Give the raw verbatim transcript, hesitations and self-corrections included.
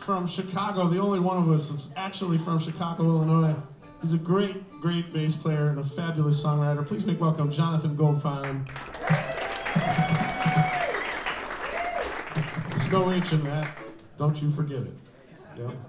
from Chicago, the only one of us that's actually from Chicago, Illinois. He's a great, great bass player and a fabulous songwriter. Please make welcome Jonathan Goldfein. There's no H in that. Don't you forget it. Yep.